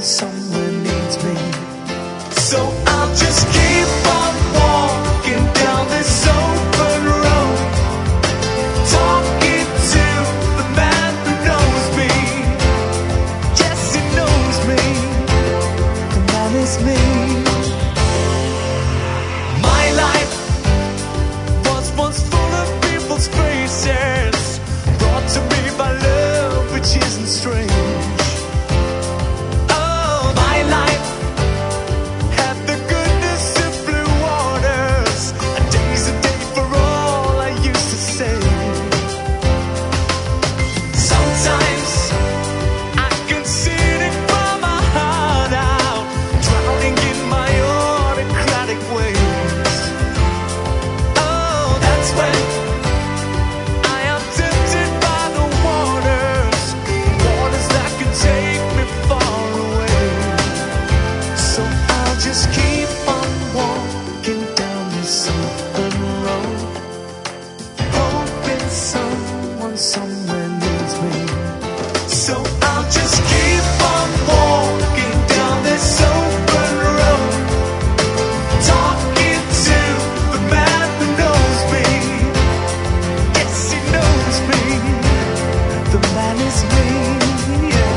somewhere needs me. So I'll just keep on walking down this open road, talking to the man who knows me. Yes, he knows me. The man is me. My life was once full of people's faces, brought to me by love which isn't strange. Oh, my life had the goodness of blue waters. A day's a day for all I used to say. Sometimes I can see it from my heart out, drowning in my autocratic ways. Oh, that's when I am tempted by the waters, waters that can take me far away. So I'll just keep on walking down this open road, hoping someone somewhere needs me. So I'll just keep on walking down this open road, talking to the man who knows me. Yes, he knows me. The man is me. Yeah.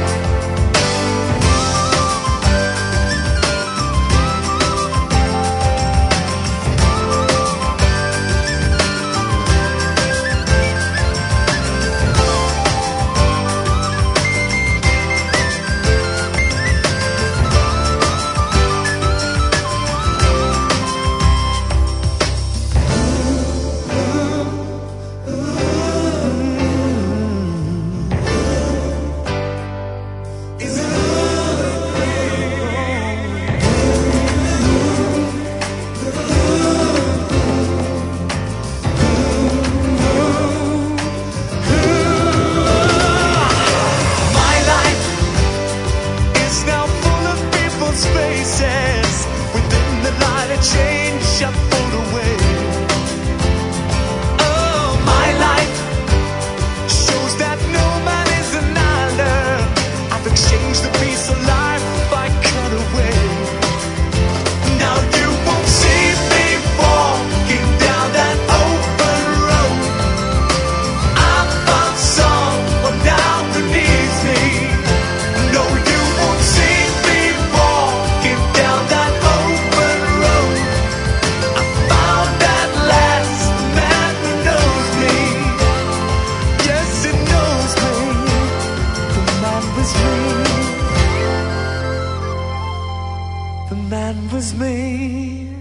My life is now full of people's faces. Within the light of change, I pulled away. Oh, my life shows that no man is an island. I've exchanged the piece of life I cut away. Now you won't see me walking down that open road. I found someone now who needs me. No, you won't see me walking down that open road. I found at last the man who knows me. Yes, he knows me. The man was me. The man was me.